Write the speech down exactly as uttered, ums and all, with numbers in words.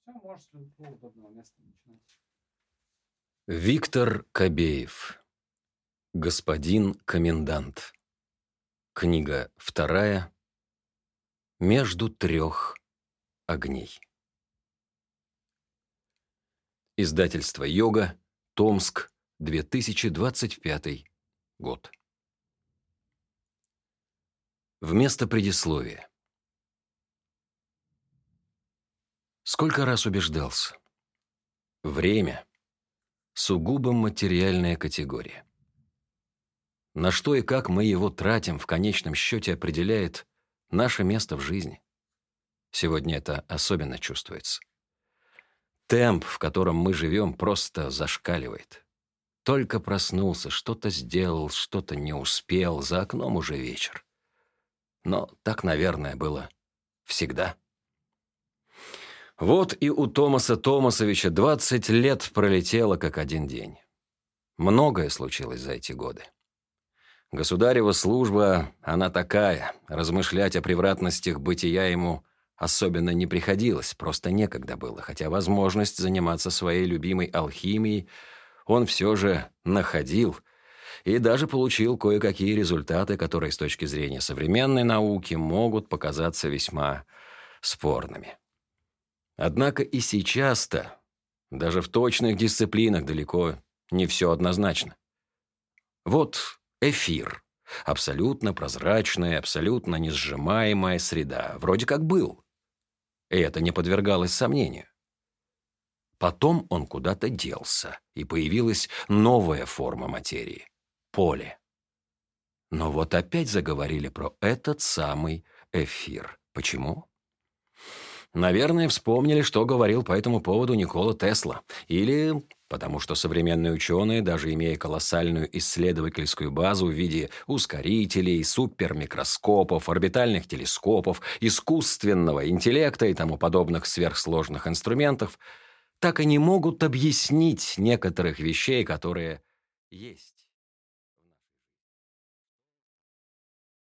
Все, можешь с любого удобного места начинать. Виктор Кобеев. Господин комендант. Книга вторая. Между трех огней. Издательство «Йога», Томск, две тысячи двадцать пятый год. Вместо предисловия. Сколько раз убеждался. Время – сугубо материальная категория. На что и как мы его тратим, в конечном счете определяет наше место в жизни. Сегодня это особенно чувствуется. Темп, в котором мы живем, просто зашкаливает. Только проснулся, что-то сделал, что-то не успел, за окном уже вечер. Но так, наверное, было всегда. Вот и у Томаса Томасовича двадцать лет пролетело как один день. Многое случилось за эти годы. Государева служба, она такая, размышлять о превратностях бытия ему особенно не приходилось, просто некогда было, хотя возможность заниматься своей любимой алхимией он все же находил и даже получил кое-какие результаты, которые с точки зрения современной науки могут показаться весьма спорными. Однако и сейчас-то, даже в точных дисциплинах далеко не все однозначно. Вот эфир. Абсолютно прозрачная, абсолютно несжимаемая среда. Вроде как был. И это не подвергалось сомнению. Потом он куда-то делся, и появилась новая форма материи — поле. Но вот опять заговорили про этот самый эфир. Почему? Наверное, вспомнили, что говорил по этому поводу Никола Тесла. Или потому что современные ученые, даже имея колоссальную исследовательскую базу в виде ускорителей, супермикроскопов, орбитальных телескопов, искусственного интеллекта и тому подобных сверхсложных инструментов, так и не могут объяснить некоторых вещей, которые есть.